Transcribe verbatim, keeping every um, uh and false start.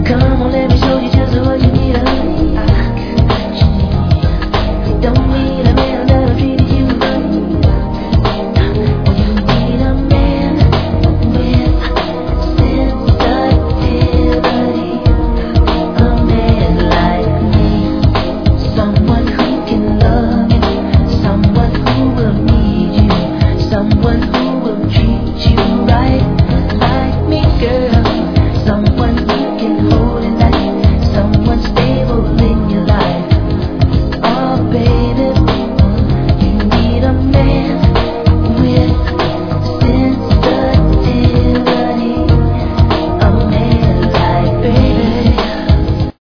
Come on, let me show you just what you